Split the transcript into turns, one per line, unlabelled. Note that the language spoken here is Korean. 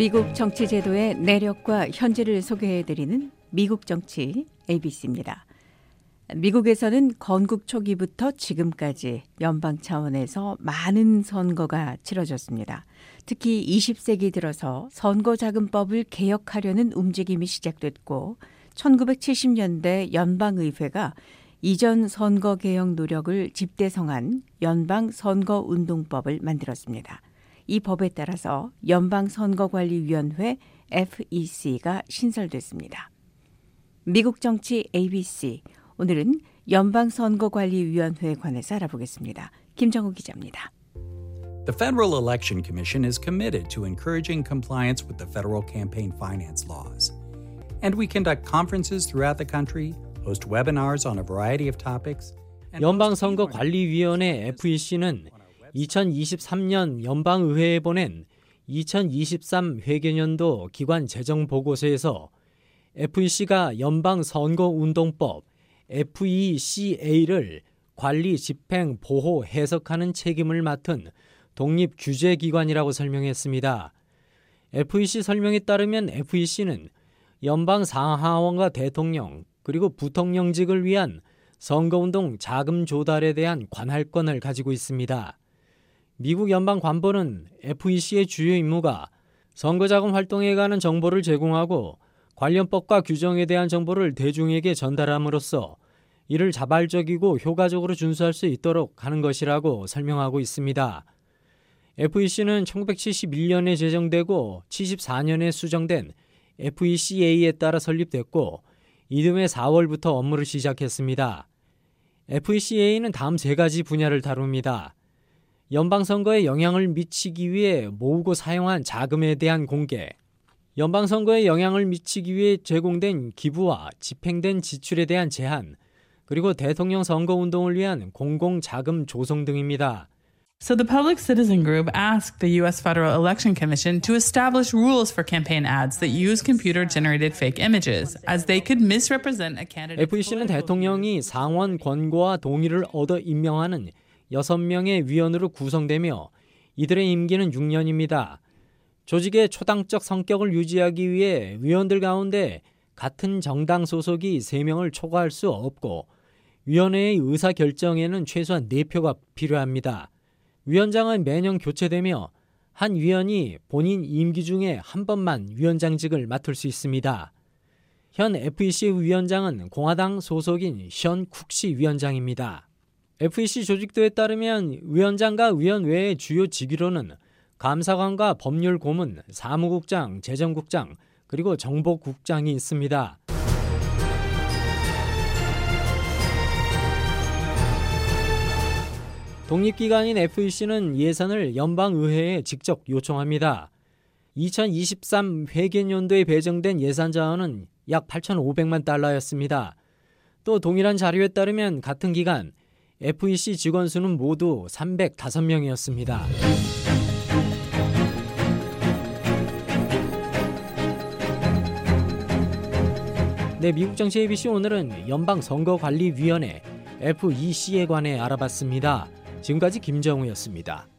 미국 정치 제도의 내력과 현재를 소개해드리는 미국 정치 ABC입니다. 미국에서는 건국 초기부터 지금까지 연방 차원에서 많은 선거가 치러졌습니다. 특히 20세기 들어서 선거자금법을 개혁하려는 움직임이 시작됐고 1970년대 연방의회가 이전 선거 개혁 노력을 집대성한 연방선거운동법을 만들었습니다. 이 법에 따라서 연방선거관리위원회 FEC가 신설됐습니다. 미국 정치 ABC, 오늘은 연방선거관리위원회에 관해서 알아보겠습니다. 김정우 기자입니다.
The Federal Election Commission is committed to encouraging compliance with the federal campaign finance laws. And we conduct conferences throughout the country, host webinars on a variety of topics.
연방선거관리위원회 FEC는 2023년 연방의회에 보낸 2023 회계년도 기관 재정 보고서에서 FEC가 연방선거운동법 FECA를 관리, 집행, 보호, 해석하는 책임을 맡은 독립규제기관이라고 설명했습니다. FEC 설명에 따르면 FEC는 연방 상하원과 대통령 그리고 부통령직을 위한 선거운동 자금 조달에 대한 관할권을 가지고 있습니다. 미국 연방관보는 FEC의 주요 임무가 선거자금 활동에 관한 정보를 제공하고 관련 법과 규정에 대한 정보를 대중에게 전달함으로써 이를 자발적이고 효과적으로 준수할 수 있도록 하는 것이라고 설명하고 있습니다. FEC는 1971년에 제정되고 74년에 수정된 FECA에 따라 설립됐고 이듬해 4월부터 업무를 시작했습니다. FECA는 다음 세 가지 분야를 다룹니다. 연방선거에 영향을 미치기 위해 모으고 사용한 자금에 대한 공개, 연방선거에 영향을 미치기 위해 제공된 기부와 집행된 지출에 대한 제한, 그리고 대통령 선거운동을 위한 공공자금 조성 등입니다.
So the Public Citizen Group asked the U.S. Federal Election Commission to establish rules for campaign ads that use computer-generated fake images, as they could misrepresent a candidate.
FEC는 대통령이 상원 권고와 동의를 얻어 임명하는 6명의 위원으로 구성되며 이들의 임기는 6년입니다. 조직의 초당적 성격을 유지하기 위해 위원들 가운데 같은 정당 소속이 3명을 초과할 수 없고 위원회의 의사결정에는 최소한 4표가 필요합니다. 위원장은 매년 교체되며 한 위원이 본인 임기 중에 한 번만 위원장직을 맡을 수 있습니다. 현 FEC 위원장은 공화당 소속인 션 쿡시 위원장입니다. FEC 조직도에 따르면 위원장과 위원 외의 주요 직위로는 감사관과 법률고문, 사무국장, 재정국장, 그리고 정보국장이 있습니다. 독립기관인 FEC는 예산을 연방의회에 직접 요청합니다. 2023 회계년도에 배정된 예산 자원은 약 8,500만 달러였습니다. 또 동일한 자료에 따르면 같은 기간 FEC 직원 수는 모두 305명이었습니다. 네, 미국 정치 ABC 오늘은 연방선거관리위원회 FEC에 관해 알아봤습니다. 지금까지 김정우였습니다.